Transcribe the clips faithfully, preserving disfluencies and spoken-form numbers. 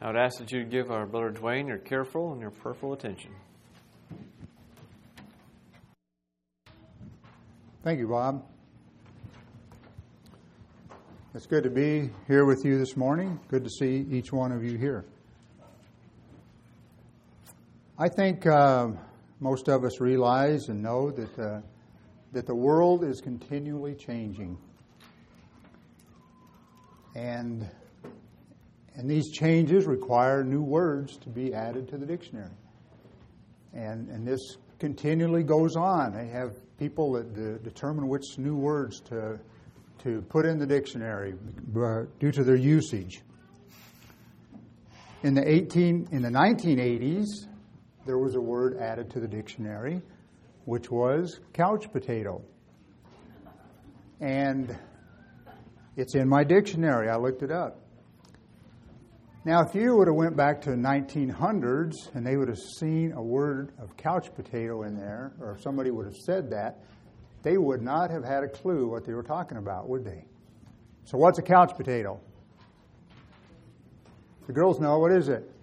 I would ask that you give our brother Dwayne your careful and your prayerful attention. Thank you, Bob. It's good to be here with you this morning. Good to see each one of you here. I think uh, most of us realize and know that uh, that the world is continually changing, and and these changes require new words to be added to the dictionary. And and this continually goes on. They have people that de- determine which new words to to put in the dictionary due to their usage. In the eighteen in the nineteen eighties, there was a word added to the dictionary, which was couch potato. And it's in my dictionary. I looked it up. Now, if you would have went back to the nineteen hundreds and they would have seen a word of couch potato in there, or if somebody would have said that, they would not have had a clue what they were talking about, would they? So what's a couch potato? The girls know. What is it?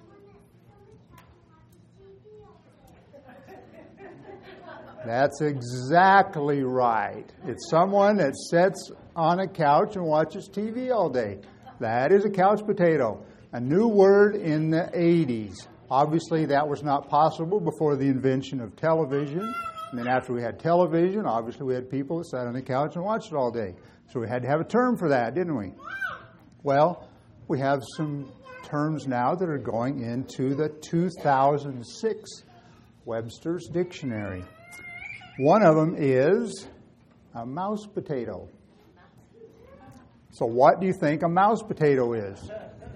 That's exactly right. It's someone that sits on a couch and watches T V all day. That is a couch potato. A new word in the eighties. Obviously, that was not possible before the invention of television. And then after we had television, obviously we had people that sat on the couch and watched it all day. So we had to have a term for that, didn't we? Well, we have some terms now that are going into the two thousand six Webster's Dictionary. One of them is a mouse potato. So what do you think a mouse potato is?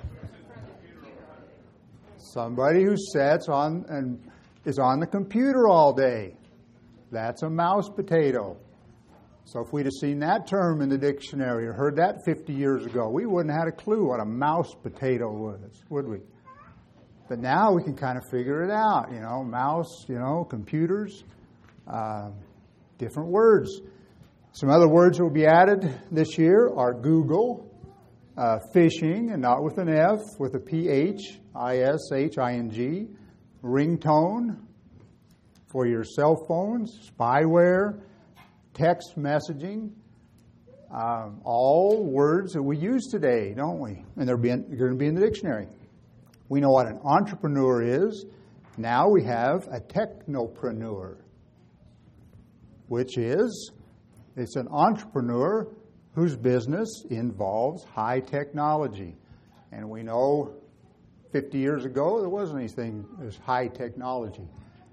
Somebody who sits on and is on the computer all day. That's a mouse potato. So if we'd have seen that term in the dictionary or heard that fifty years ago, we wouldn't have had a clue what a mouse potato was, would we? But now we can kind of figure it out, you know, mouse, you know, computers, uh, different words. Some other words that will be added this year are Google, uh, phishing, and not with an F, with a P H, I S H I N G, ringtone for your cell phones, spyware, text messaging, um, all words that we use today, don't we? And they're, being, they're going to be in the dictionary. We know what an entrepreneur is. Now we have a technopreneur, which is, it's an entrepreneur whose business involves high technology. And we know fifty years ago there wasn't anything as high technology.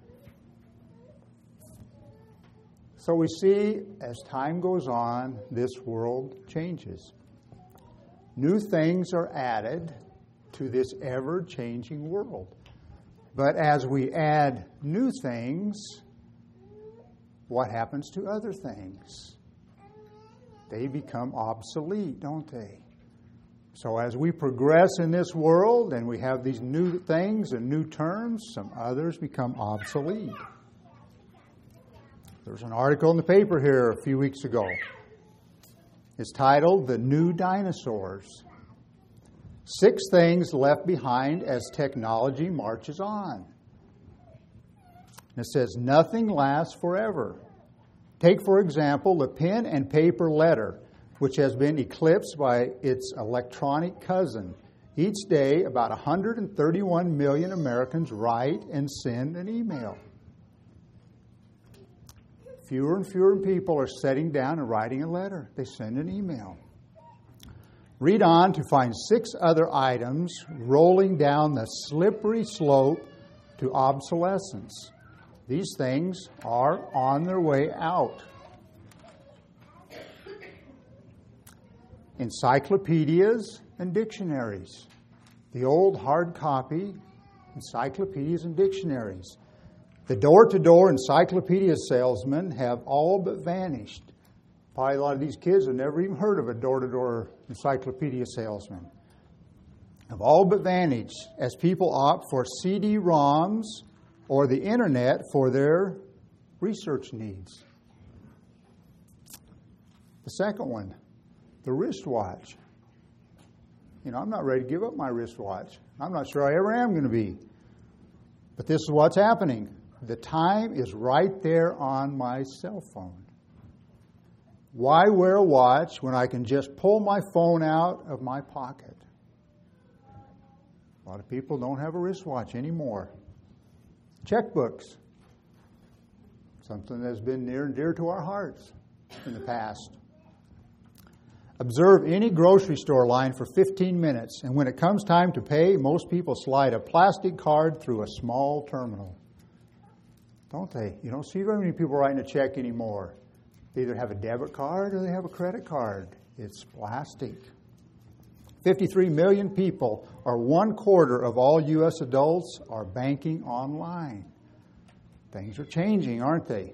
So we see, as time goes on, this world changes. New things are added to this ever-changing world. But as we add new things, what happens to other things? They become obsolete, don't they? So as we progress in this world and we have these new things and new terms, some others become obsolete. There's an article in the paper here a few weeks ago. It's titled, "The New Dinosaurs. Six Things Left Behind as Technology Marches On." And it says, nothing lasts forever. Take, for example, the pen and paper letter, which has been eclipsed by its electronic cousin. Each day, about one hundred thirty-one million Americans write and send an email. Fewer and fewer people are sitting down and writing a letter. They send an email. Read on to find six other items rolling down the slippery slope to obsolescence. These things are on their way out. Encyclopedias and dictionaries. The old hard copy encyclopedias and dictionaries. The door-to-door encyclopedia salesmen have all but vanished. Probably a lot of these kids have never even heard of a door-to-door encyclopedia salesman. Have all but vanished as people opt for C D ROMs or the internet for their research needs. The second one, the wristwatch. You know, I'm not ready to give up my wristwatch. I'm not sure I ever am going to be. But this is what's happening. The time is right there on my cell phone. Why wear a watch when I can just pull my phone out of my pocket? A lot of people don't have a wristwatch anymore. Checkbooks. Something that's been near and dear to our hearts in the past. Observe any grocery store line for fifteen minutes, and when it comes time to pay, most people slide a plastic card through a small terminal. Don't they? You don't see very many people writing a check anymore. They either have a debit card or they have a credit card. It's plastic. fifty-three million people, or one quarter of all U S adults, are banking online. Things are changing, aren't they?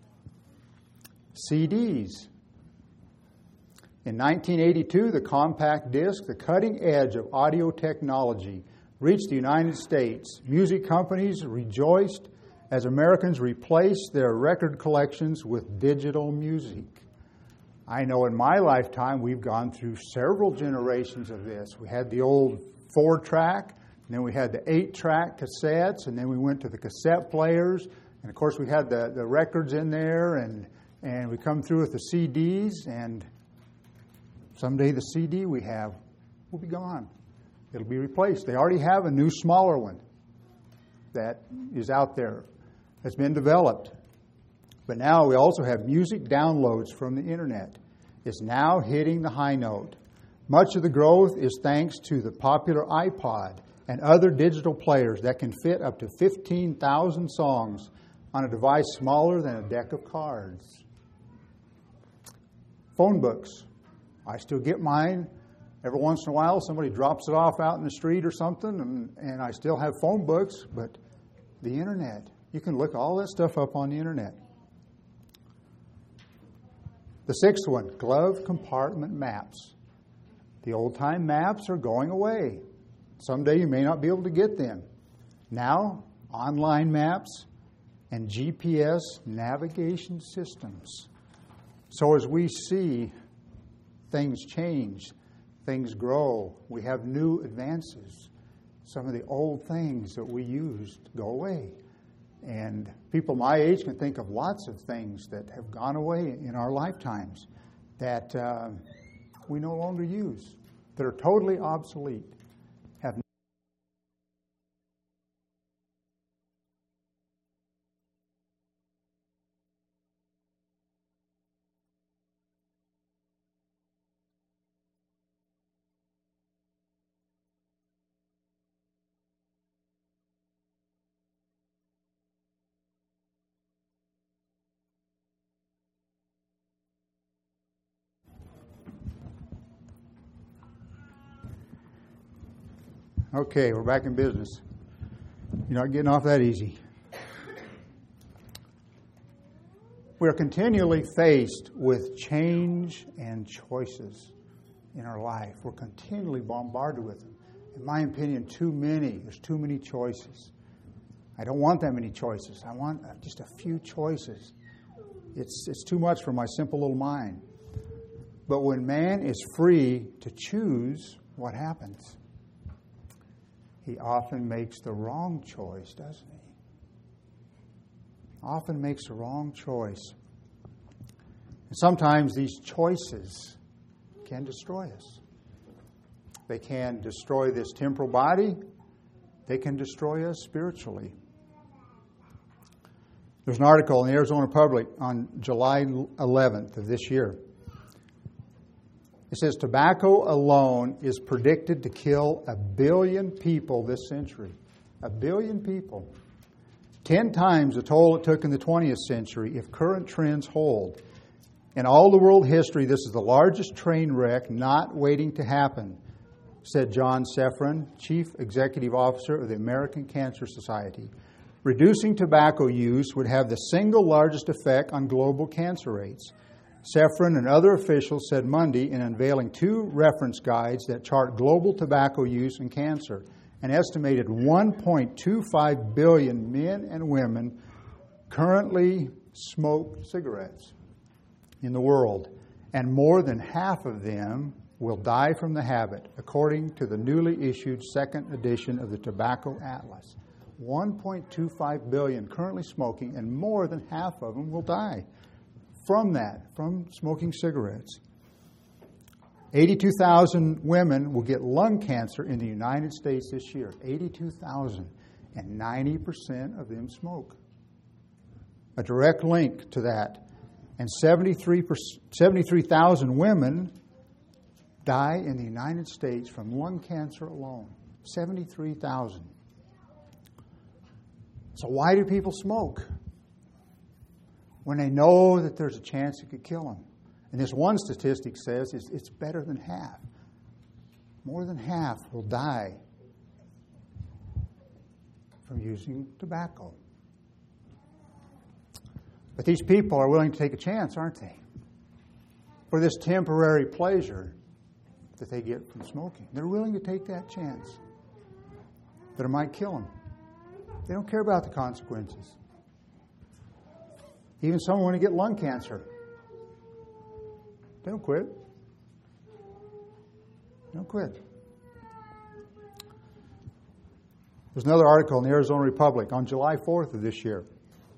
C Ds. In nineteen eighty-two, the compact disc, the cutting edge of audio technology, reached the United States. Music companies rejoiced as Americans replaced their record collections with digital music. I know in my lifetime we've gone through several generations of this. We had the old four-track, and then we had the eight-track cassettes, and then we went to the cassette players, and of course we had the, the records in there, and, and we come through with the C Ds, and someday the C D we have will be gone. It'll be replaced. They already have a new, smaller one that is out there that's been developed. But now we also have music downloads from the internet. It's now hitting the high note. Much of the growth is thanks to the popular iPod and other digital players that can fit up to fifteen thousand songs on a device smaller than a deck of cards. Phone books. I still get mine. Every once in a while, somebody drops it off out in the street or something, and, and I still have phone books, but the internet. You can look all that stuff up on the internet. The sixth one, glove compartment maps. The old-time maps are going away. Someday you may not be able to get them. Now, online maps and G P S navigation systems. So as we see things change, things grow, we have new advances. Some of the old things that we used go away. And people my age can think of lots of things that have gone away in our lifetimes that uh, we no longer use, that are totally obsolete. Have Okay, we're back in business. You're not getting off that easy. We're continually faced with change and choices in our life. We're continually bombarded with them. In my opinion, too many. There's too many choices. I don't want that many choices. I want just a few choices. It's, it's too much for my simple little mind. But when man is free to choose, what happens? He often makes the wrong choice, doesn't he? Often makes the wrong choice. And sometimes these choices can destroy us. They can destroy this temporal body. They can destroy us spiritually. There's an article in the Arizona Public on July eleventh of this year. It says tobacco alone is predicted to kill a billion people this century. A billion people. Ten times the toll it took in the twentieth century if current trends hold. In all the world history, this is the largest train wreck not waiting to happen, said John Seffrin, Chief Executive Officer of the American Cancer Society. Reducing tobacco use would have the single largest effect on global cancer rates. Seffrin and other officials said Monday in unveiling two reference guides that chart global tobacco use and cancer. An estimated one point two five billion men and women currently smoke cigarettes in the world, and more than half of them will die from the habit, according to the newly issued second edition of the Tobacco Atlas. one point two five billion currently smoking, and more than half of them will die from that, from smoking cigarettes. eighty-two thousand women will get lung cancer in the United States this year. eighty-two thousand, and ninety percent of them smoke. A direct link to that. And seventy-three thousand women die in the United States from lung cancer alone. seventy-three thousand. So why do people smoke? When they know that there's a chance it could kill them. And this one statistic says it's, it's better than half. More than half will die from using tobacco. But these people are willing to take a chance, aren't they? For this temporary pleasure that they get from smoking. They're willing to take that chance that it might kill them. They don't care about the consequences. Even someone want to get lung cancer. They don't quit. They don't quit. There's another article in the Arizona Republic on July fourth of this year.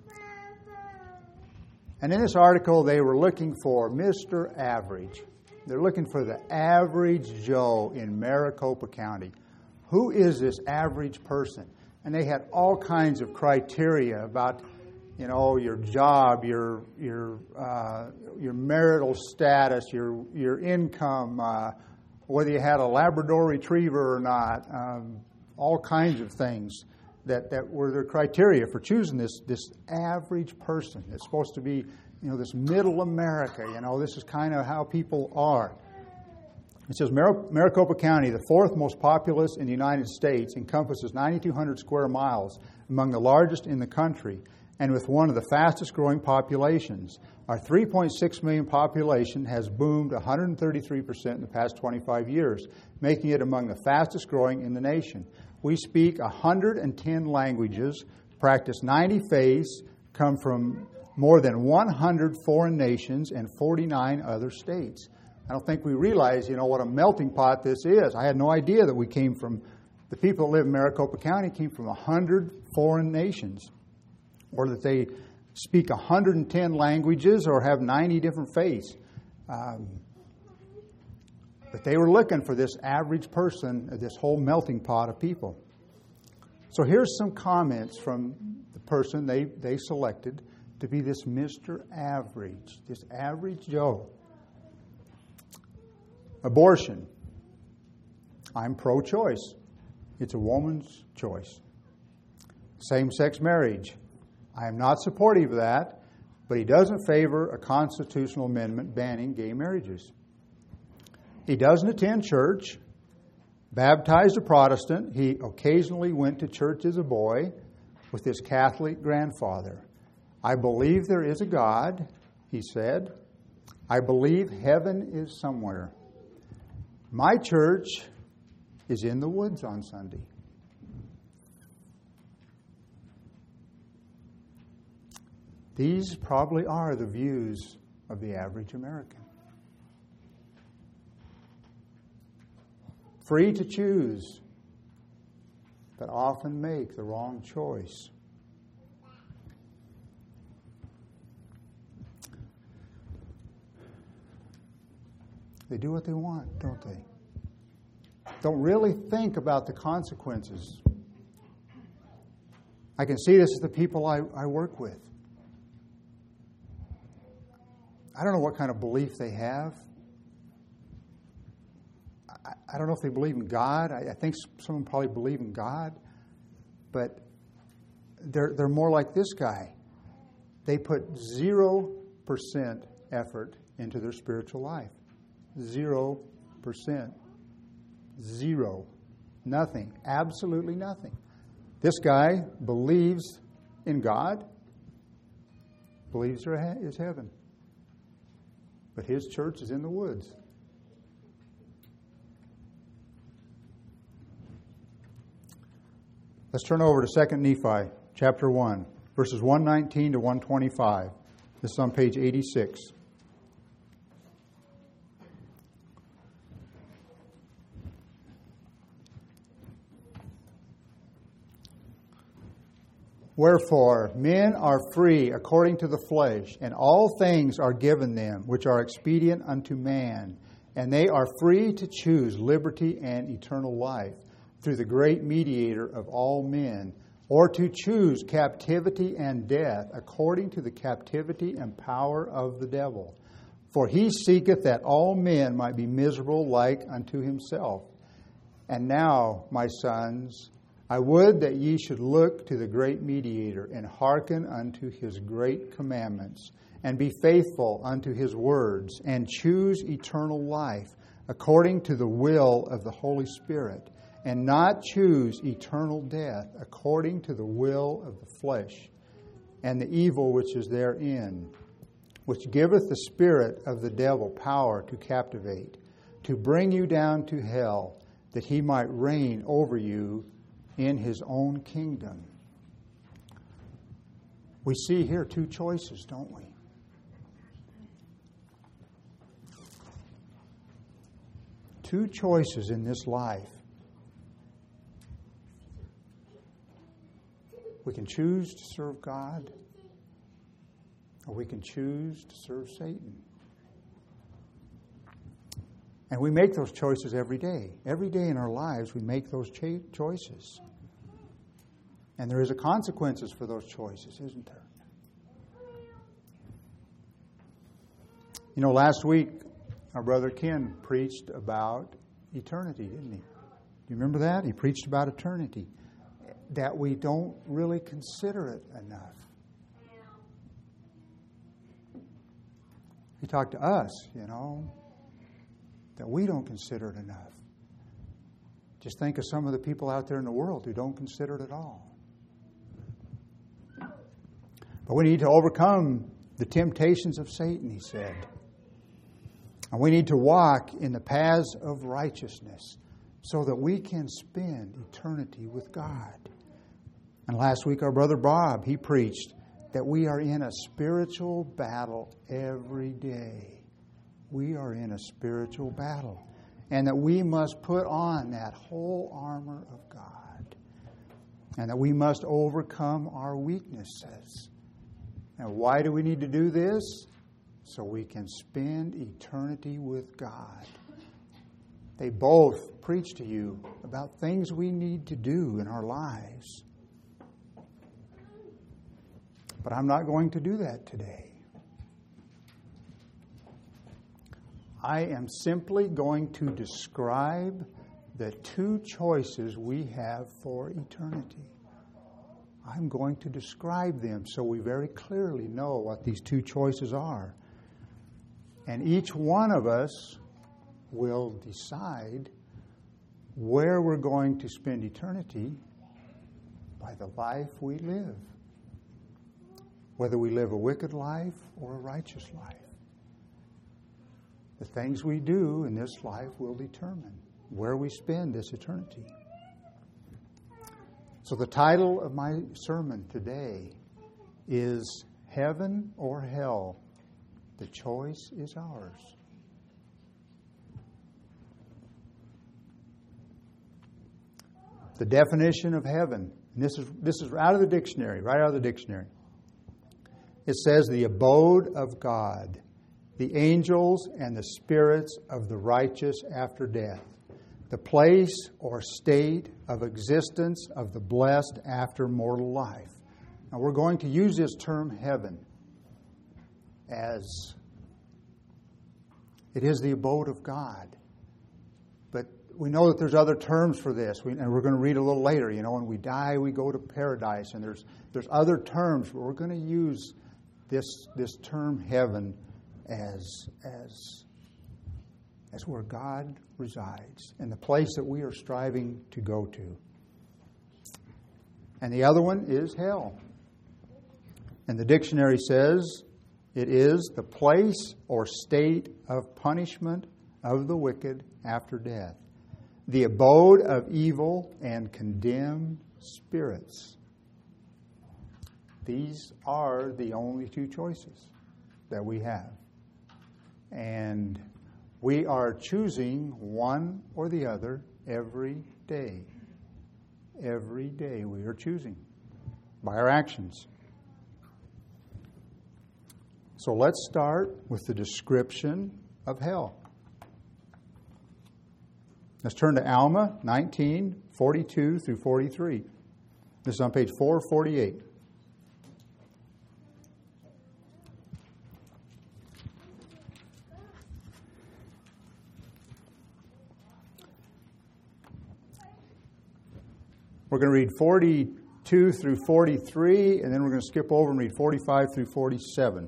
And in this article, they were looking for Mister Average. They're looking for the average Joe in Maricopa County. Who is this average person? And they had all kinds of criteria about, you know, your job, your your uh, your marital status, your your income, uh, whether you had a Labrador Retriever or not, um, all kinds of things that, that were their criteria for choosing this this average person. It's supposed to be, you know, this middle America. You know, this is kind of how people are. It says Mar- Maricopa County, the fourth most populous in the United States, encompasses nine thousand two hundred square miles, among the largest in the country, and with one of the fastest growing populations. Our three point six million population has boomed one hundred thirty-three percent in the past twenty-five years, making it among the fastest growing in the nation. We speak one hundred ten languages, practice ninety faiths, come from more than one hundred foreign nations and forty-nine other states. I don't think we realize, you know, what a melting pot this is. I had no idea that we came from, the people that live in Maricopa County came from one hundred foreign nations, or that they speak one hundred ten languages or have ninety different faiths. Um, but they were looking for this average person, this whole melting pot of people. So here's some comments from the person they, they selected to be this Mister Average, this average Joe. Abortion. I'm pro-choice. It's a woman's choice. Same-sex marriage. I am not supportive of that, but he doesn't favor a constitutional amendment banning gay marriages. He doesn't attend church. Baptized a Protestant. He occasionally went to church as a boy with his Catholic grandfather. I believe there is a God, he said. I believe heaven is somewhere. My church is in the woods on Sunday. These probably are the views of the average American. Free to choose, but often make the wrong choice. They do what they want, don't they? Don't really think about the consequences. I can see this as the people I, I work with. I don't know what kind of belief they have. I, I don't know if they believe in God. I, I think some of them probably believe in God. But they're, they're more like this guy. They put zero percent effort into their spiritual life. Zero percent. Zero. Nothing. Absolutely nothing. This guy believes in God, believes there is heaven. But his church is in the woods. Let's turn over to Second Nephi, chapter one, verses one nineteen to one twenty-five. This is on page eighty-six. Wherefore, men are free according to the flesh, and all things are given them which are expedient unto man. And they are free to choose liberty and eternal life through the great mediator of all men, or to choose captivity and death according to the captivity and power of the devil. For he seeketh that all men might be miserable like unto himself. And now, my sons, I would that ye should look to the great mediator, and hearken unto his great commandments, and be faithful unto his words, and choose eternal life, according to the will of the Holy Spirit, and not choose eternal death, according to the will of the flesh, and the evil which is therein, which giveth the spirit of the devil power to captivate, to bring you down to hell, that he might reign over you in his own kingdom. We see here two choices, don't we? Two choices in this life. We can choose to serve God, or we can choose to serve Satan. And we make those choices every day. Every day in our lives, we make those cho- choices. And there is a consequences for those choices, isn't there? You know, last week, our brother Ken preached about eternity, didn't he? Do you remember that? He preached about eternity. That we don't really consider it enough. He talked to us, you know, that we don't consider it enough. Just think of some of the people out there in the world who don't consider it at all. But we need to overcome the temptations of Satan, he said. And we need to walk in the paths of righteousness so that we can spend eternity with God. And last week, our brother Bob, he preached that we are in a spiritual battle every day. We are in a spiritual battle. And that we must put on that whole armor of God. And that we must overcome our weaknesses. Now, why do we need to do this? So we can spend eternity with God. They both preach to you about things we need to do in our lives. But I'm not going to do that today. I am simply going to describe the two choices we have for eternity. I'm going to describe them so we very clearly know what these two choices are. And each one of us will decide where we're going to spend eternity by the life we live. Whether we live a wicked life or a righteous life. The things we do in this life will determine where we spend this eternity. So the title of my sermon today is Heaven or Hell? The choice is ours. The definition of heaven, and this is this is out of the dictionary, right out of the dictionary. It says the abode of God, the angels and the spirits of the righteous after death, the place or state of existence of the blessed after mortal life. Now we're going to use this term heaven as it is the abode of God. But we know that there's other terms for this, we, and we're going to read a little later. You know, when we die, we go to paradise, and there's there's other terms, but we're going to use this this term heaven as as as where God resides, and the place that we are striving to go to. And the other one is hell. And the dictionary says it is the place or state of punishment of the wicked after death, the abode of evil and condemned spirits. These are the only two choices that we have. And we are choosing one or the other every day. Every day we are choosing. by our actions. So let's start with the description of hell. Let's turn to Alma nineteen, forty-two through forty-three. This is on page four forty-eight. We're going to read forty-two through forty-three, and then we're going to skip over and read forty-five through forty-seven.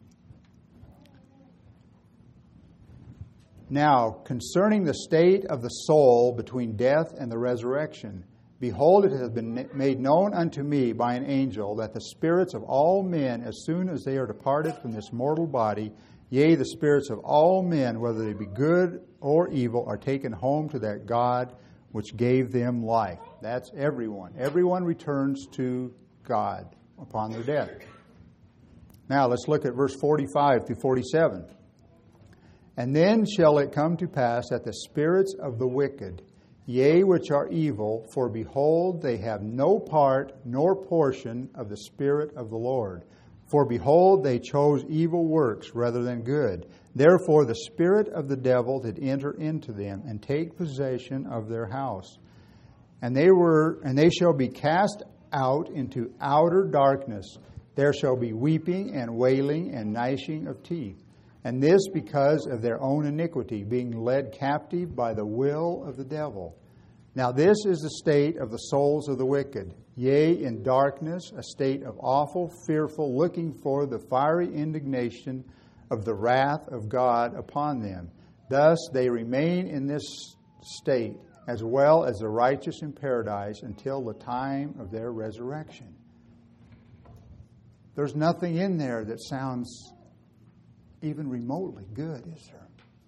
Now, concerning the state of the soul between death and the resurrection, behold, it has been made known unto me by an angel that the spirits of all men, as soon as they are departed from this mortal body, yea, the spirits of all men, whether they be good or evil, are taken home to that God which gave them life. That's everyone. Everyone returns to God upon their death. Now, let's look at verse forty-five through forty-seven. And then shall it come to pass that the spirits of the wicked, yea, which are evil, for behold, they have no part nor portion of the Spirit of the Lord. For behold, they chose evil works rather than good. Therefore the spirit of the devil did enter into them, and take possession of their house. And they were, and they shall be cast out into outer darkness. There shall be weeping and wailing and gnashing of teeth. And this because of their own iniquity, being led captive by the will of the devil. Now this is the state of the souls of the wicked, yea, in darkness, a state of awful, fearful, looking for the fiery indignation of the wrath of God upon them. Thus they remain in this state, as well as the righteous in paradise, until the time of their resurrection. There's nothing in there that sounds even remotely good, is there?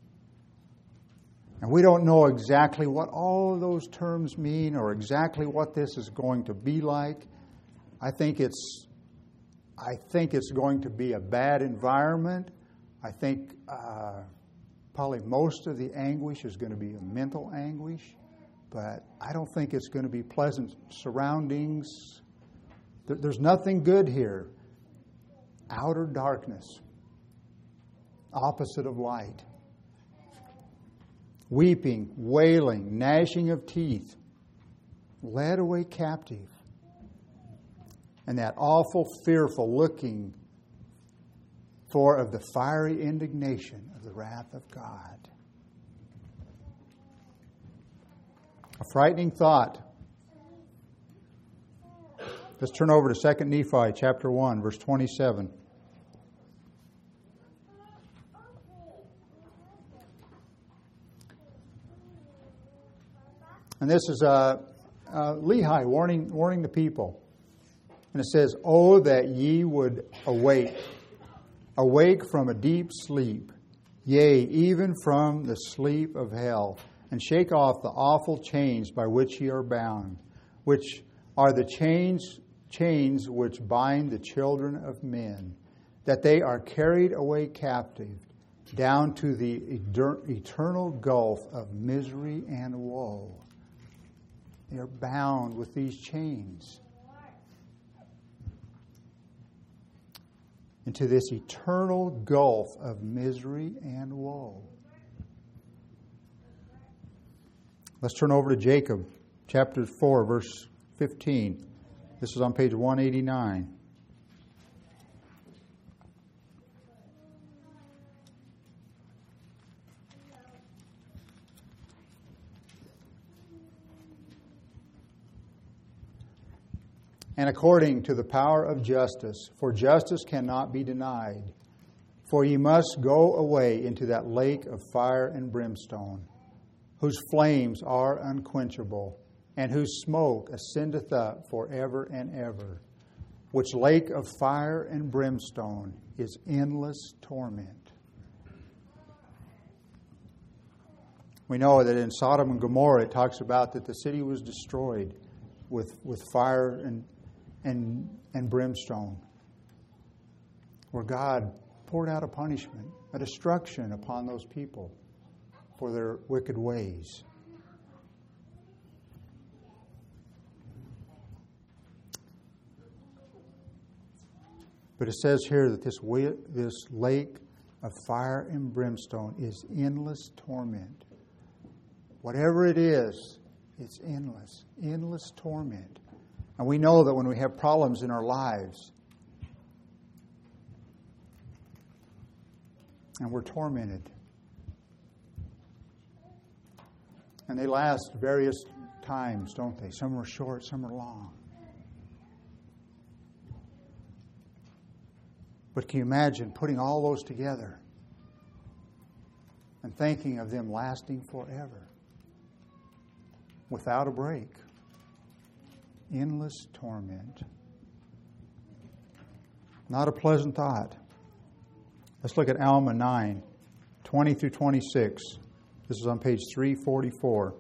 And we don't know exactly what all of those terms mean or exactly what this is going to be like. I think it's I think it's going to be a bad environment. I think uh, probably most of the anguish is going to be a mental anguish, but I don't think it's going to be pleasant surroundings. There, there's nothing good here. Outer darkness. Opposite of light. Weeping, wailing, gnashing of teeth, led away captive. And that awful, fearful looking for of the fiery indignation of the wrath of God. A frightening thought. Let's turn over to Second Nephi chapter one, verse twenty-seven. And this is uh, uh, Lehi warning, warning the people. And it says, "Oh, that ye would awake, awake from a deep sleep, yea, even from the sleep of hell, and shake off the awful chains by which ye are bound, which are the chains, chains which bind the children of men, that they are carried away captive, down to the eternal gulf of misery and woe." They are bound with these chains into this eternal gulf of misery and woe. Let's turn over to Jacob, chapter four, verse fifteen. This is on page one eighty-nine. And according to the power of justice, for justice cannot be denied, for ye must go away into that lake of fire and brimstone, whose flames are unquenchable, and whose smoke ascendeth up forever and ever, which lake of fire and brimstone is endless torment. We know that in Sodom and Gomorrah it talks about that the city was destroyed with, with fire and And, and brimstone, where God poured out a punishment, a destruction upon those people for their wicked ways. But it says here that this wi- this lake of fire and brimstone is endless torment. Whatever it is, it's endless, endless torment. And we know that when we have problems in our lives and we're tormented, and they last various times, don't they? Some are short, some are long. But can you imagine putting all those together and thinking of them lasting forever without a break? Endless torment. Not a pleasant thought. Let's look at Alma nine, twenty through twenty-six. This is on page three forty-four.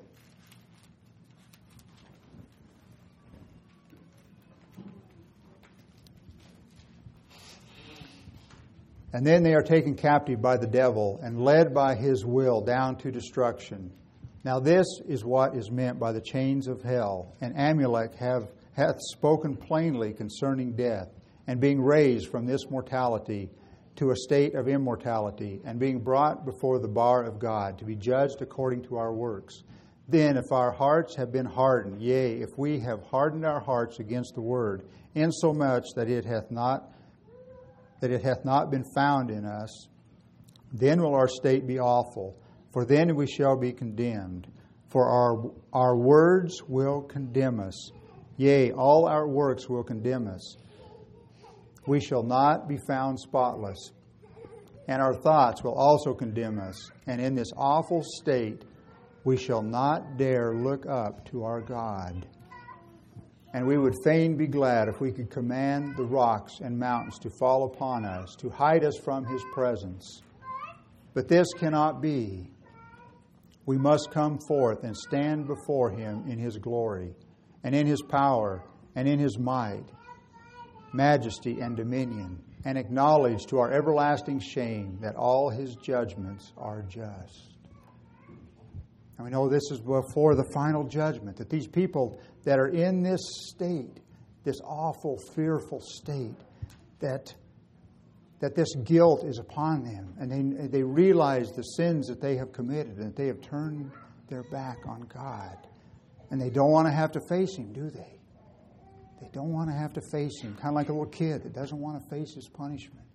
And then they are taken captive by the devil and led by his will down to destruction. Now this is what is meant by the chains of hell. And Amulek have, hath spoken plainly concerning death, and being raised from this mortality to a state of immortality, and being brought before the bar of God, to be judged according to our works. Then if our hearts have been hardened, yea, if we have hardened our hearts against the word, insomuch that it hath not that it hath not been found in us, then will our state be awful, for then we shall be condemned. For our our words will condemn us. Yea, all our works will condemn us. We shall not be found spotless, and our thoughts will also condemn us. And in this awful state we shall not dare look up to our God. And we would fain be glad if we could command the rocks and mountains to fall upon us, to hide us from His presence. But this cannot be. We must come forth and stand before Him in His glory, and in His power, and in His might, majesty and dominion, and acknowledge to our everlasting shame that all His judgments are just. And we know this is before the final judgment, that these people that are in this state, this awful, fearful state, that, that this guilt is upon them, and they, they realize the sins that they have committed, and that they have turned their back on God. And they don't want to have to face Him, do they? They don't want to have to face Him, kind of like a little kid that doesn't want to face his punishment.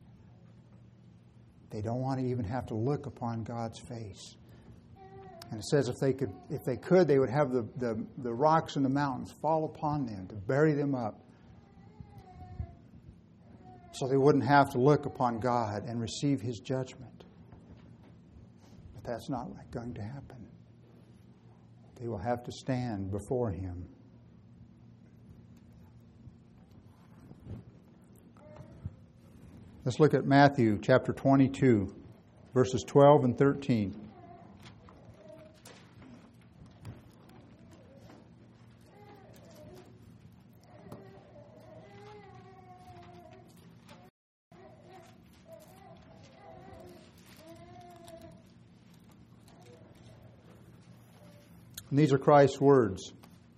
They don't want to even have to look upon God's face. And it says if they could, if they could, they would have the, the, the rocks and the mountains fall upon them to bury them up, so they wouldn't have to look upon God and receive His judgment. But that's not going to happen. They will have to stand before Him. Let's look at Matthew chapter twenty-two, verses twelve and thirteen. And these are Christ's words.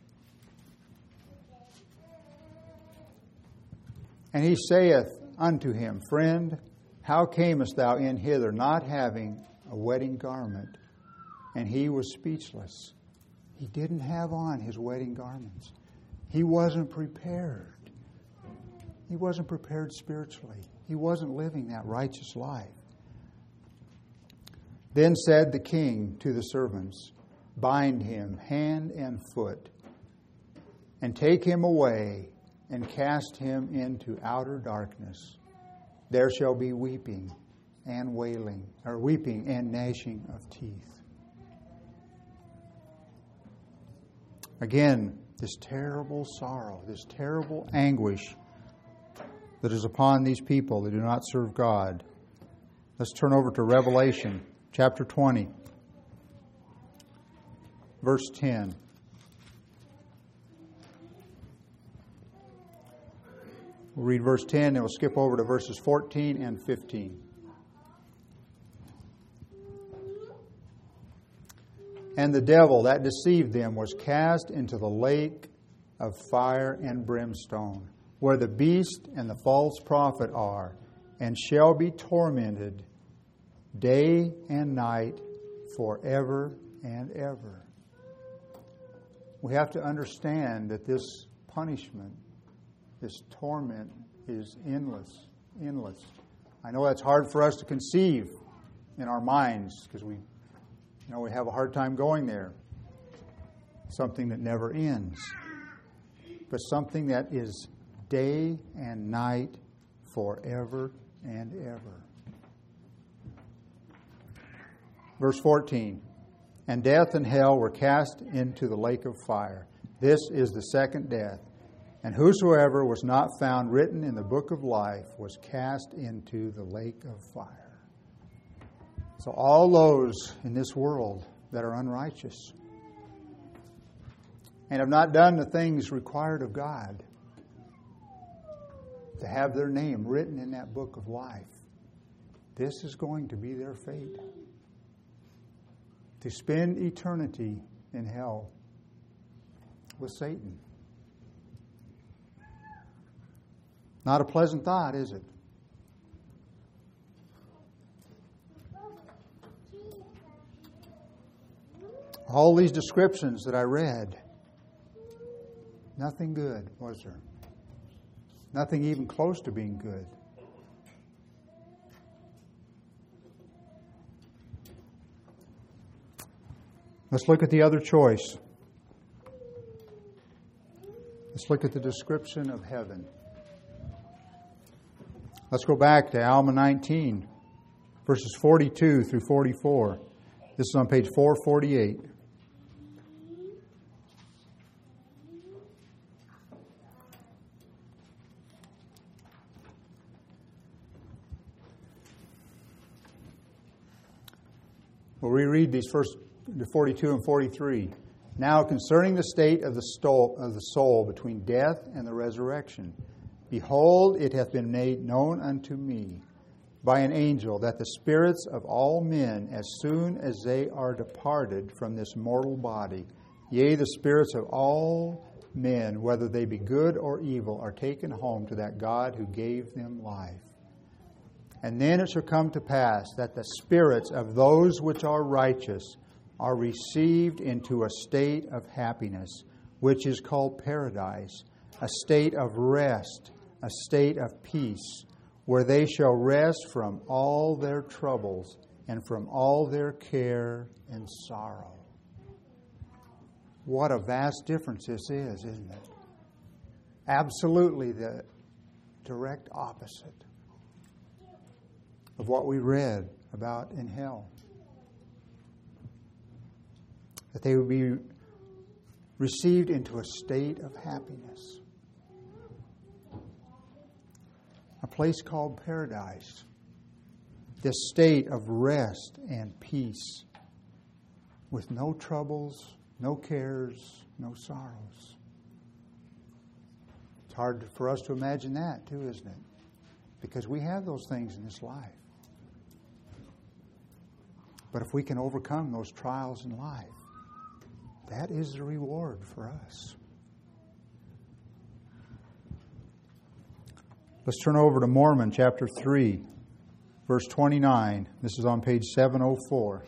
And He saith unto him, Friend, how camest thou in hither, not having a wedding garment? And he was speechless. He didn't have on his wedding garments. He wasn't prepared. He wasn't prepared spiritually. He wasn't living that righteous life. Then said the king to the servants, Bind him hand and foot, and take him away, and cast him into outer darkness. There shall be weeping and wailing, or weeping and gnashing of teeth. Again, this terrible sorrow, this terrible anguish that is upon these people that do not serve God. Let's turn over to Revelation chapter twenty, verse ten. We'll read verse ten, and we'll skip over to verses fourteen and fifteen. And the devil that deceived them was cast into the lake of fire and brimstone, where the beast and the false prophet are, and shall be tormented day and night forever and ever. We have to understand that this punishment, this torment, is endless, endless. I know that's hard for us to conceive in our minds because we, you know, we have a hard time going there. Something that never ends, but something that is day and night forever and ever. Verse fourteen, and death and hell were cast into the lake of fire. This is the second death. And whosoever was not found written in the book of life was cast into the lake of fire. So all those in this world that are unrighteous and have not done the things required of God to have their name written in that book of life, this is going to be their fate. To spend eternity in hell with Satan. Not a pleasant thought, is it? All these descriptions that I read, nothing good, was there? Nothing even close to being good. Let's look at the other choice. Let's look at the description of heaven. Let's go back to Alma nineteen, verses forty-two through forty-four. This is on page four forty-eight. We'll reread these first forty-two and forty-three. Now concerning the state of the soul, of the soul between death and the resurrection. Behold, it hath been made known unto me by an angel that the spirits of all men, as soon as they are departed from this mortal body, yea, the spirits of all men, whether they be good or evil, are taken home to that God who gave them life. And then it shall come to pass that the spirits of those which are righteous are received into a state of happiness, which is called paradise, a state of rest, a state of peace, where they shall rest from all their troubles and from all their care and sorrow. What a vast difference this is, isn't it? Absolutely the direct opposite of what we read about in hell. That they would be received into a state of happiness. A place called paradise. This state of rest and peace with no troubles, no cares, no sorrows. It's hard for us to imagine that too, isn't it? Because we have those things in this life. But if we can overcome those trials in life, that is the reward for us. Let's turn over to Mormon chapter three, verse twenty-nine. This is on page seven oh four.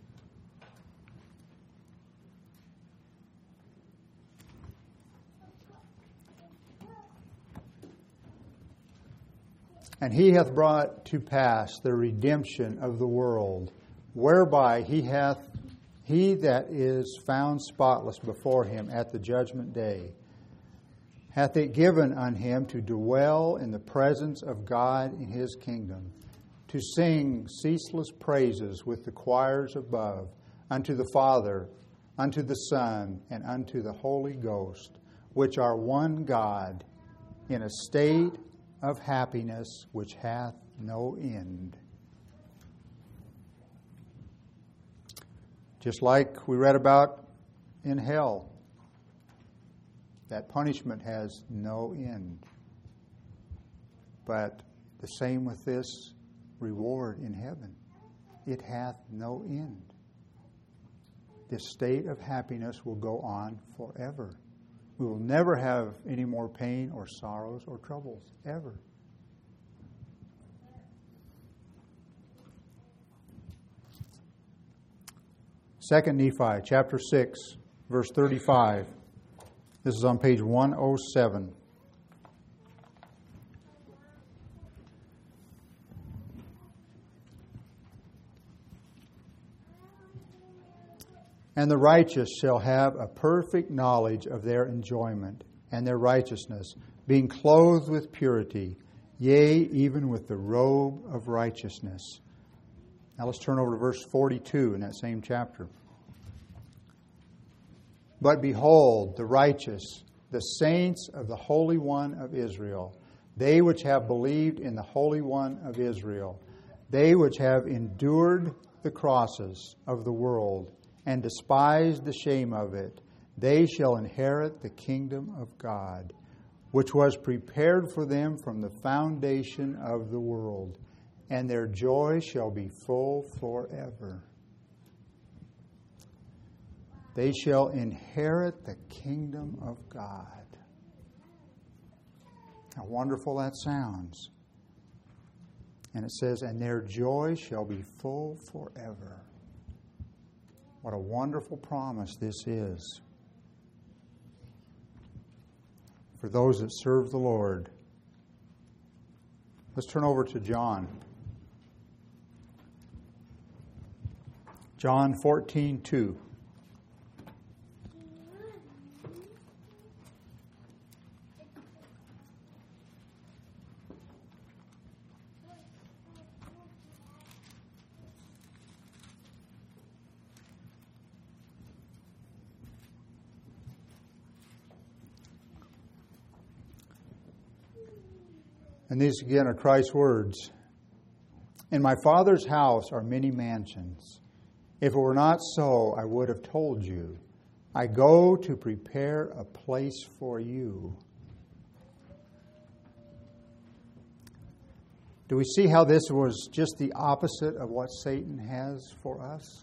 And he hath brought to pass the redemption of the world, whereby he hath he that is found spotless before him at the judgment day, hath it given unto him to dwell in the presence of God in his kingdom, to sing ceaseless praises with the choirs above, unto the Father, unto the Son, and unto the Holy Ghost, which are one God, in a state of happiness which hath no end. Just like we read about in hell, that punishment has no end. But the same with this reward in heaven. It hath no end. This state of happiness will go on forever We will never have any more pain or sorrows or troubles, ever. Second Nephi, chapter six, verse thirty-five. This is on page one oh seven. And the righteous shall have a perfect knowledge of their enjoyment and their righteousness, being clothed with purity, yea, even with the robe of righteousness. Now let's turn over to verse forty-two in that same chapter. But behold, the righteous, the saints of the Holy One of Israel, they which have believed in the Holy One of Israel, they which have endured the crosses of the world, and despised the shame of it, they shall inherit the kingdom of God, which was prepared for them from the foundation of the world, and their joy shall be full forever. They shall inherit the kingdom of God. How wonderful that sounds. And it says, and their joy shall be full forever. What a wonderful promise this is for those that serve the Lord. Let's turn over to John. John fourteen two. And these again are Christ's words. In my Father's house are many mansions. If it were not so, I would have told you. I go to prepare a place for you. Do we see how this was just the opposite of what Satan has for us?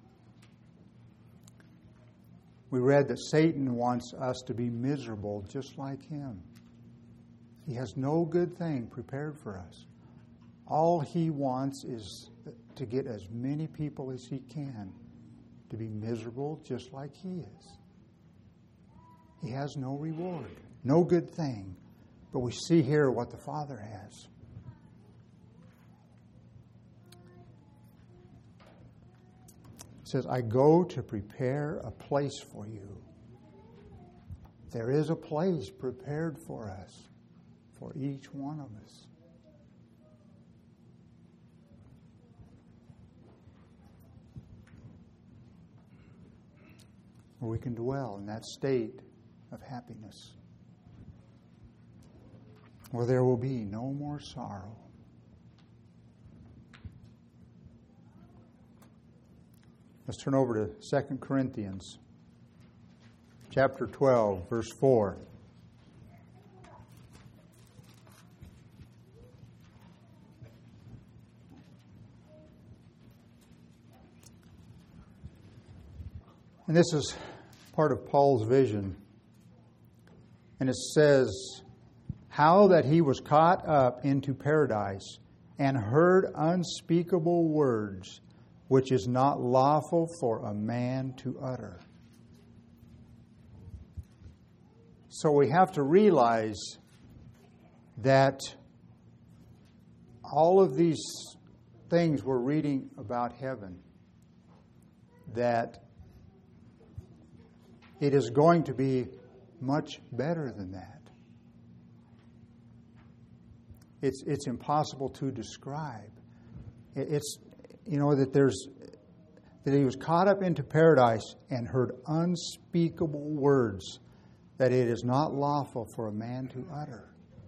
We read that Satan wants us to be miserable just like him. He has no good thing prepared for us. All he wants is to get as many people as he can to be miserable just like he is. He has no reward, no good thing. But we see here what the Father has. It says, I go to prepare a place for you. There is a place prepared for us, for each one of us. Where we can dwell in that state of happiness, where there will be no more sorrow. Let's turn over to Second Corinthians chapter twelve, verse four. And this is part of Paul's vision. And it says, how that he was caught up into paradise and heard unspeakable words, which is not lawful for a man to utter. So we have to realize that all of these things we're reading about heaven, that it is going to be much better than that. It's it's impossible to describe. It's, you know, that there's that he was caught up into paradise and heard unspeakable words that it is not lawful for a man to utter.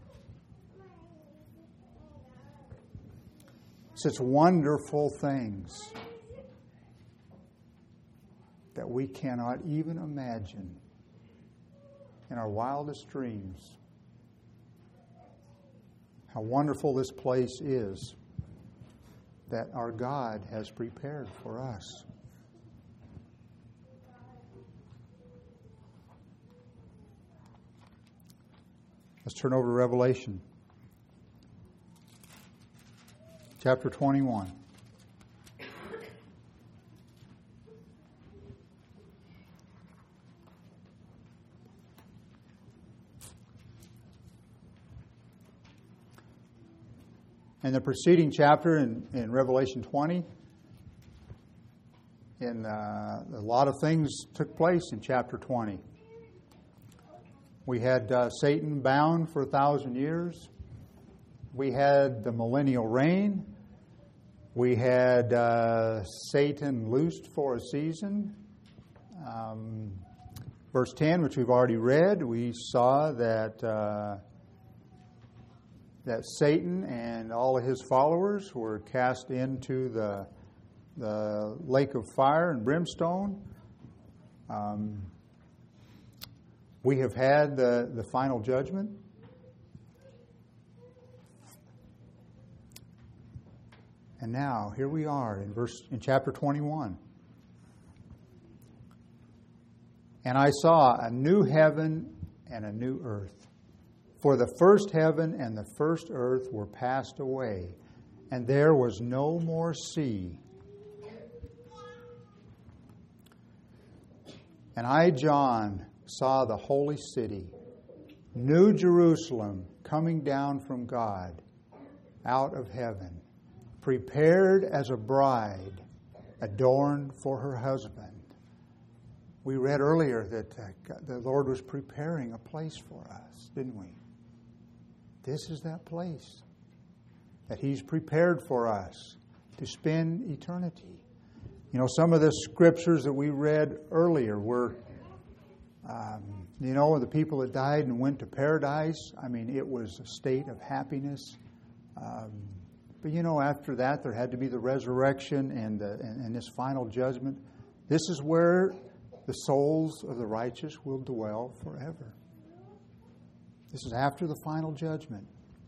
Such wonderful things that we cannot even imagine in our wildest dreams. How wonderful this place is that our God has prepared for us. Let's turn over to Revelation. Chapter twenty-one. In the preceding chapter in, in Revelation twenty, in, uh, a lot of things took place in chapter twenty. We had uh, Satan bound for a thousand years. We had the millennial reign. We had uh, Satan loosed for a season. Um, verse ten, which we've already read, we saw that uh, that Satan and all of his followers were cast into the the lake of fire and brimstone. Um, we have had the, the final judgment. And now, here we are in verse in chapter twenty-one. And I saw a new heaven and a new earth. For the first heaven and the first earth were passed away, and there was no more sea. And I, John, saw the holy city, New Jerusalem, coming down from God, out of heaven, prepared as a bride, adorned for her husband. We read earlier that uh, the Lord was preparing a place for us, didn't we? This is that place that He's prepared for us to spend eternity. You know, some of the scriptures that we read earlier were, um, you know, the people that died and went to paradise. I mean, it was a state of happiness. Um, but, you know, after that, there had to be the resurrection and, the, and, and this final judgment. This is where the souls of the righteous will dwell forever. This is after the final judgment.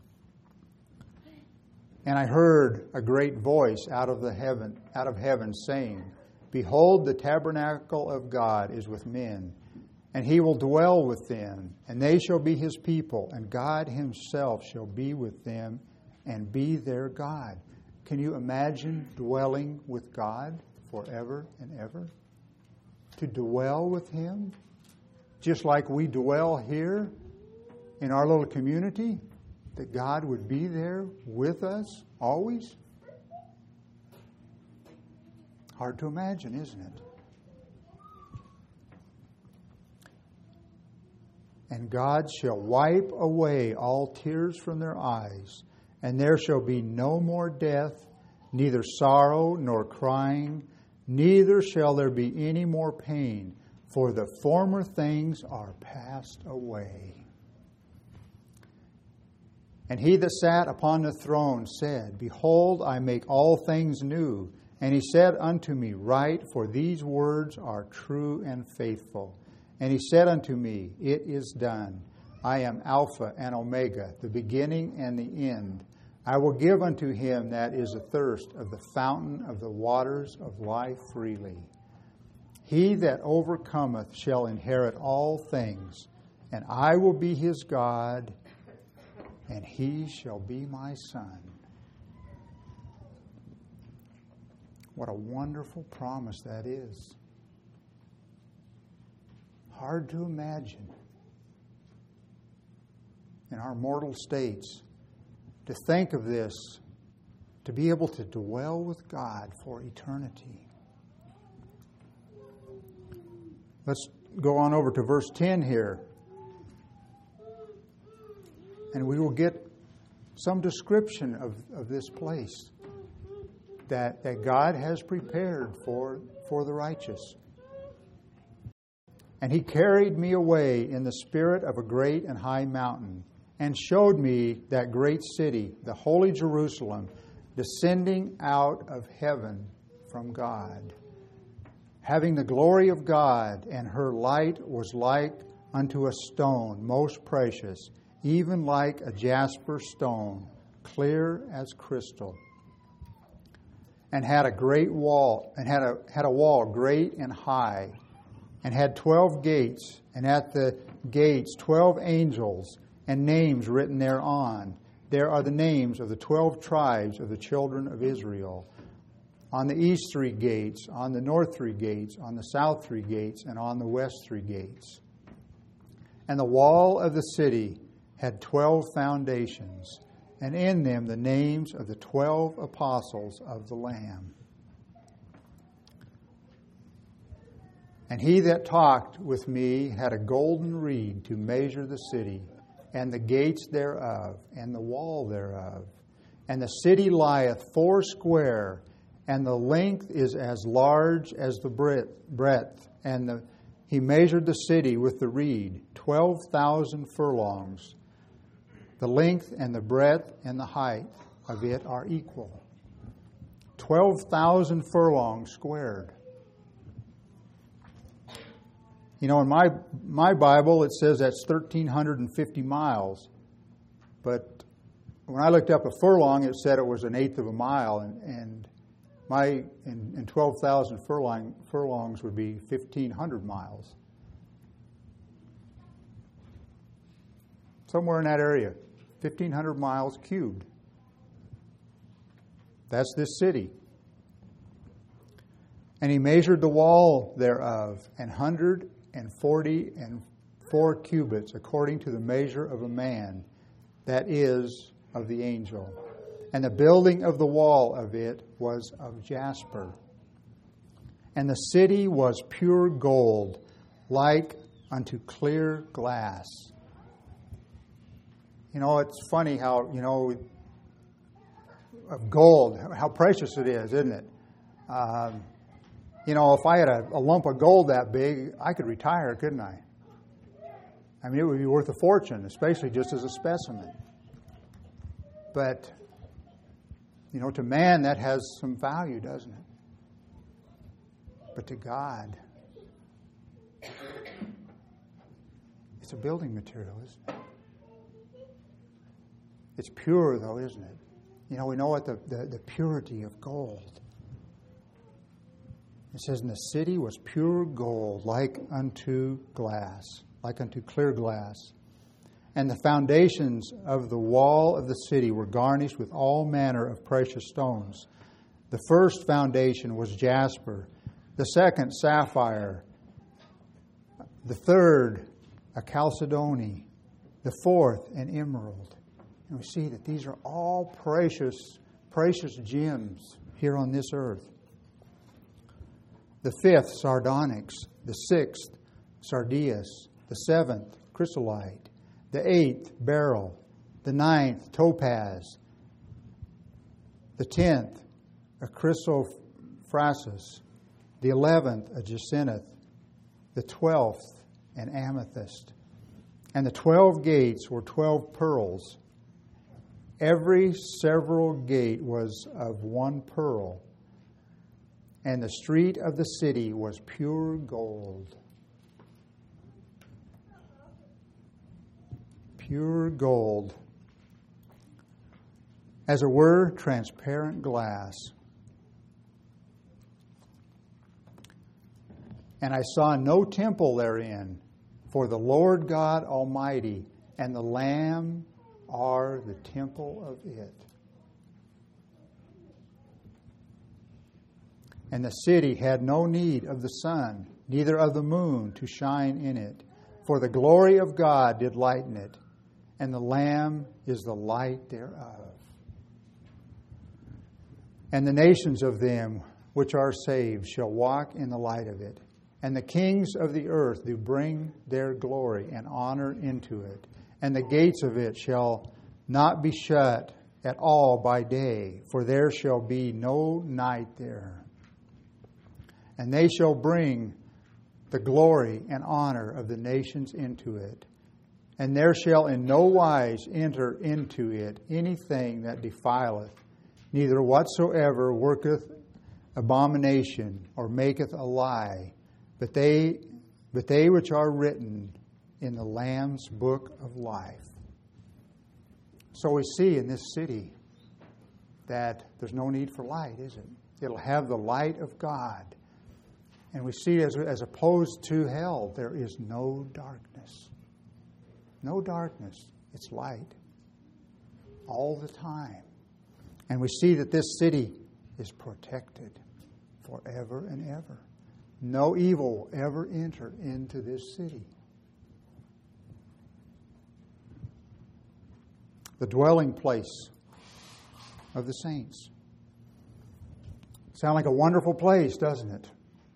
And I heard a great voice out of the heaven, out of heaven saying, Behold, the tabernacle of God is with men, and He will dwell with them, and they shall be His people, and God Himself shall be with them and be their God. Can you imagine dwelling with God forever and ever? To dwell with Him, just like we dwell here in our little community, that God would be there with us always? Hard to imagine, isn't it? And God shall wipe away all tears from their eyes, and there shall be no more death, neither sorrow nor crying, neither shall there be any more pain, for the former things are passed away. And He that sat upon the throne said, Behold, I make all things new. And He said unto me, Write, for these words are true and faithful. And He said unto me, It is done. I am Alpha and Omega, the beginning and the end. I will give unto him that is athirst of the fountain of the waters of life freely. He that overcometh shall inherit all things, and I will be his God, and he shall be my son. What a wonderful promise that is. Hard to imagine in our mortal states to think of this, to be able to dwell with God for eternity. Let's go on over to verse ten here. And we will get some description of, of this place that, that God has prepared for, for the righteous. And he carried me away in the spirit of a great and high mountain, and showed me that great city, the holy Jerusalem, descending out of heaven from God, having the glory of God, and her light was like unto a stone most precious, even like a jasper stone, clear as crystal, and had a great wall, and had a had a wall great and high, and had twelve gates, and at the gates twelve angels, and names written thereon. There are the names of the twelve tribes of the children of Israel. On the east three gates, on the north three gates, on the south three gates, and on the west three gates. And the wall of the city had twelve foundations, and in them the names of the twelve apostles of the Lamb. And he that talked with me had a golden reed to measure the city, and the gates thereof, and the wall thereof. And the city lieth foursquare, and the length is as large as the breadth. And the, he measured the city with the reed, twelve thousand furlongs. The length and the breadth and the height of it are equal. Twelve thousand furlongs squared. You know, in my my Bible, it says that's one thousand three hundred fifty miles. But when I looked up a furlong, it said it was an eighth of a mile. And, and my and, and twelve thousand furlong, furlongs would be fifteen hundred miles. Somewhere in that area. fifteen hundred miles cubed. That's this city. And he measured the wall thereof, an hundred and forty and four cubits, according to the measure of a man, that is, of the angel. And the building of the wall of it was of jasper. And the city was pure gold, like unto clear glass. You know, it's funny how, you know, of gold, how precious it is, isn't it? Um, You know, if I had a, a lump of gold that big, I could retire, couldn't I? I mean, it would be worth a fortune, especially just as a specimen. But, you know, to man that has some value, doesn't it? But to God, it's a building material, isn't it? It's pure, though, isn't it? You know, we know what the, the, the purity of gold. It says, and the city was pure gold, like unto glass, like unto clear glass. And the foundations of the wall of the city were garnished with all manner of precious stones. The first foundation was jasper, the second sapphire, the third a chalcedony, the fourth an emerald. And we see that these are all precious, precious gems here on this earth. The fifth, sardonyx. The sixth, sardius. The seventh, chrysolite. The eighth, beryl. The ninth, topaz. The tenth, a chrysoprasus. The eleventh, a jacinth. The twelfth, an amethyst. And the twelve gates were twelve pearls. Every several gate was of one pearl. And the street of the city was pure gold. Pure gold. As it were, transparent glass. And I saw no temple therein, for the Lord God Almighty and the Lamb are the temple of it. And the city had no need of the sun, neither of the moon to shine in it. For the glory of God did lighten it, and the Lamb is the light thereof. And the nations of them which are saved shall walk in the light of it. And the kings of the earth do bring their glory and honor into it. And the gates of it shall not be shut at all by day, for there shall be no night there. And they shall bring the glory and honor of the nations into it. And there shall in no wise enter into it anything that defileth, neither whatsoever worketh abomination or maketh a lie, but they, but they which are written in the Lamb's book of life. So we see in this city that there's no need for light, is it? It'll have the light of God. And we see as, as opposed to hell, there is no darkness. No darkness. It's light all the time. And we see that this city is protected forever and ever. No evil will ever enter into this city. The dwelling place of the saints. Sound like a wonderful place, doesn't it?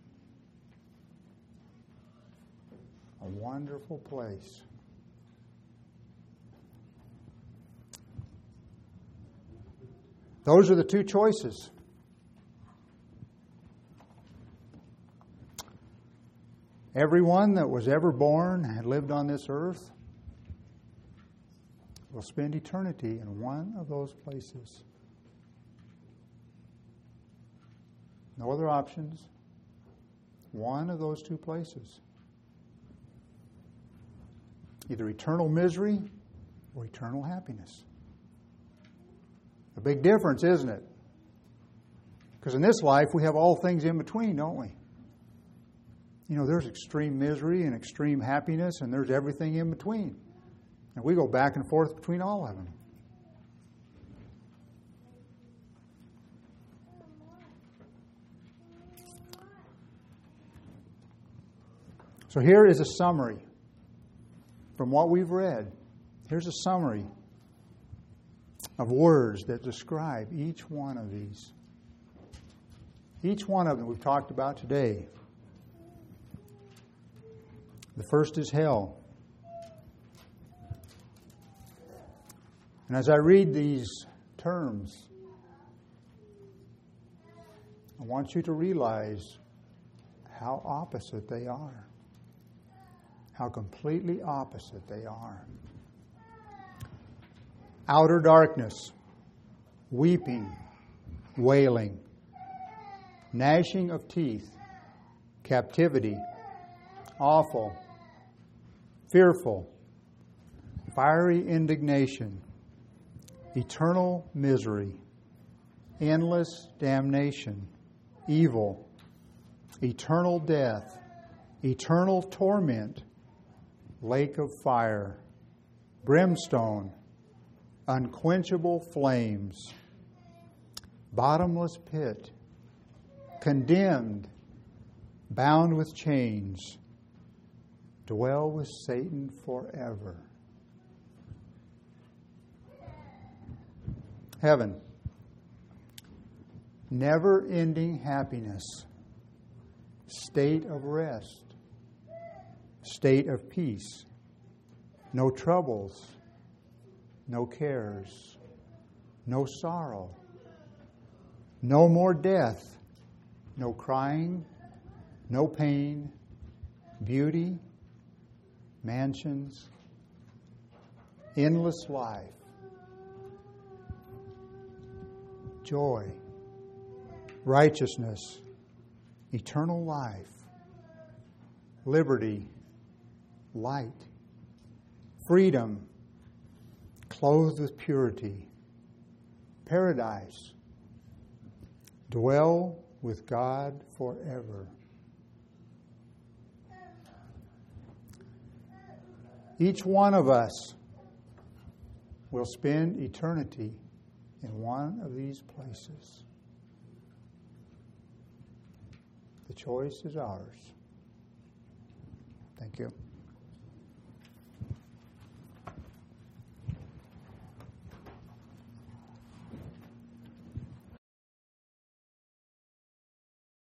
A wonderful place. Those are the two choices. Everyone that was ever born and lived on this earth will spend eternity in one of those places. No other options. One of those two places. Either eternal misery or eternal happiness. A big difference, isn't it? Because in this life we have all things in between, don't we? You know, there's extreme misery and extreme happiness, and there's everything in between. And we go back and forth between all of them. So here is a summary from what we've read. Here's a summary of words that describe each one of these. Each one of them we've talked about today. The first is hell. And as I read these terms, I want you to realize how opposite they are. How completely opposite they are. Outer darkness, weeping, wailing, gnashing of teeth, captivity, awful, fearful, fiery indignation, eternal misery, endless damnation, evil, eternal death, eternal torment, lake of fire, brimstone, unquenchable flames, bottomless pit, condemned, bound with chains, dwell with Satan forever. Heaven, never-ending happiness, state of rest, state of peace, no troubles, no cares, no sorrow, no more death, no crying, no pain, beauty, mansions, endless life, joy, righteousness, eternal life, liberty, light, freedom, clothed with purity, paradise, dwell with God forever. Each one of us will spend eternity in one of these places. The choice is ours. Thank you.